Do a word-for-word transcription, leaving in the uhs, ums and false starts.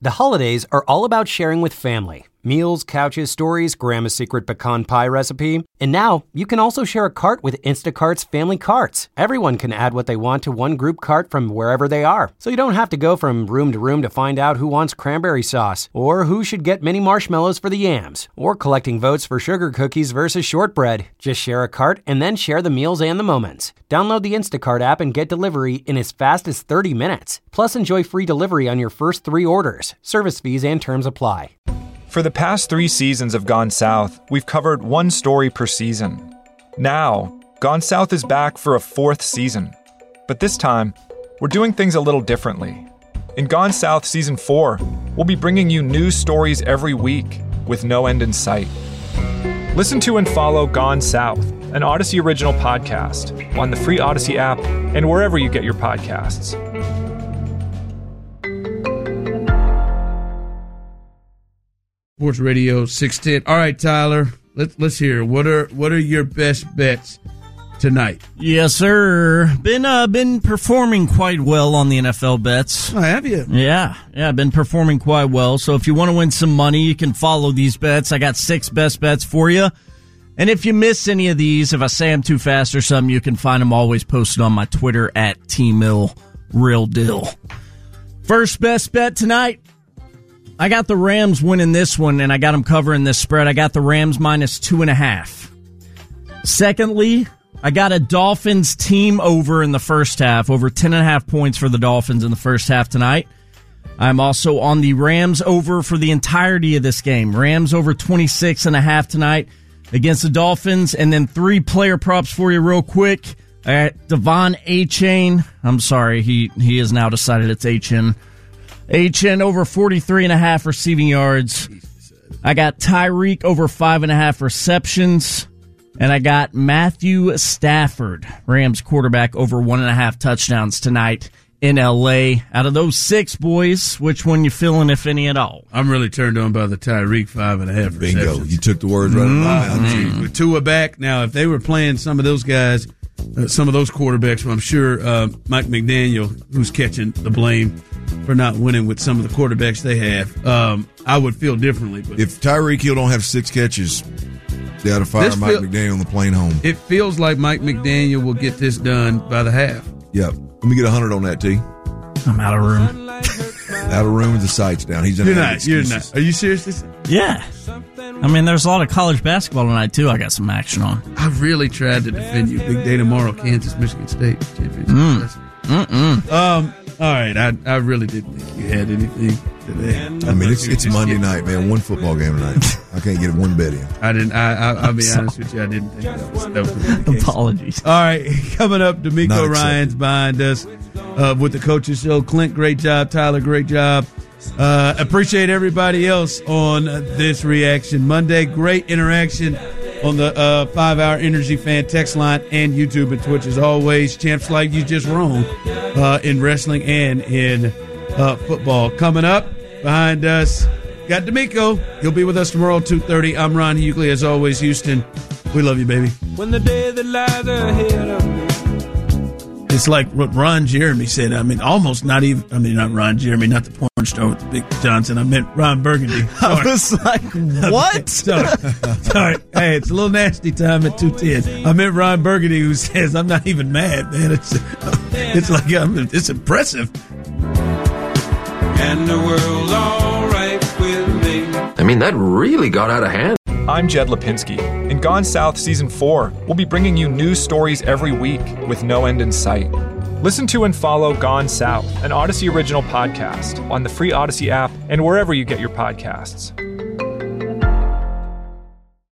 The holidays are all about sharing with family. Meals, couches, stories, Grandma's secret pecan pie recipe. And now, you can also share a cart with Instacart's Family Carts. Everyone can add what they want to one group cart from wherever they are. So you don't have to go from room to room to find out who wants cranberry sauce, or who should get mini marshmallows for the yams, or collecting votes for sugar cookies versus shortbread. Just share a cart and then share the meals and the moments. Download the Instacart app and get delivery in as fast as thirty minutes. Plus, enjoy free delivery on your first three orders. Service fees and terms apply. For the past three seasons of Gone South, we've covered one story per season. Now, Gone South is back for a fourth season. But this time, we're doing things a little differently. In Gone South Season four, we'll be bringing you news stories every week with no end in sight. Listen to and follow Gone South, an Odyssey original podcast, on the free Odyssey app and wherever you get your podcasts. Sports Radio six ten. All right, Tyler, let's let's hear. What are what are your best bets tonight? Yes, sir. Been uh, been performing quite well on the N F L bets. Oh, have you? Yeah, yeah, been performing quite well. So if you want to win some money, you can follow these bets. I got six best bets for you. And if you miss any of these, if I say them too fast or something, you can find them always posted on my Twitter at T Mill Real Deal. First best bet tonight. I got the Rams winning this one, and I got them covering this spread. I got the Rams minus two and a half. Secondly, I got a Dolphins team over in the first half, over ten and a half points for the Dolphins in the first half tonight. I'm also on the Rams over for the entirety of this game. Rams over twenty-six and a half tonight against the Dolphins. And then three player props for you real quick. I got Devon Achane. I'm sorry, he, he has now decided it's Achane. Achane over forty-three and a half receiving yards. I got Tyreek over five and a half receptions. And I got Matthew Stafford, Rams quarterback, over one and a half touchdowns tonight in L A. Out of those six, boys, which one you feeling, if any at all? I'm really turned on by the Tyreek five and a half Bingo. receptions. You took the words right mm-hmm. out of my mouth. With Tua back, now if they were playing some of those guys, uh, some of those quarterbacks, well, I'm sure uh, Mike McDaniel, who's catching the blame for not winning with some of the quarterbacks they have, um, I would feel differently. But if Tyreek Hill don't have six catches, they ought to fire Mike feel, McDaniel on the plane home. It feels like Mike McDaniel will get this done by the half. Yep. Let me get a hundred on that, T. I'm out of room. Out of room with the sights down. He's You're not. You're not. Are you serious? This? Yeah. I mean, there's a lot of college basketball tonight, too. I got some action on. I really tried to defend you. Big day tomorrow, Kansas, Michigan State championship. Mm. Mm-mm. Um. All right. I I really didn't think you had anything today. I mean, it's it's Monday night, man. One football game tonight. I can't get one bet in. I didn't. I, I I'll be honest with you. I didn't think that was, that was the case. Apologies. All right. Coming up, D'Amico Ryan's behind us uh, with the Coaches Show. Clint, great job. Tyler, great job. Uh, appreciate everybody else on this Reaction Monday. Great interaction on the uh, five-hour Energy Fan text line and YouTube and Twitch as always. Champs like you just wrong uh, in wrestling and in uh, football. Coming up behind us, got D'Amico. He'll be with us tomorrow at two thirty. I'm Ron Hughley. As always, Houston, we love you, baby. When the day that lies ahead of me. It's like what Ron Jeremy said. I mean, almost not even, I mean, not Ron Jeremy, not the porn star with the big Johnson. I meant Ron Burgundy. Sorry. I was like, what? Sorry. Sorry. Hey, it's a little nasty time at two ten. I meant Ron Burgundy, who says, I'm not even mad, man. It's it's like, I'm, it's impressive. And the world's all right with me. I mean, that really got out of hand. I'm Jed Lipinski. In Gone South Season four, we'll be bringing you news stories every week with no end in sight. Listen to and follow Gone South, an Odyssey original podcast, on the free Odyssey app and wherever you get your podcasts.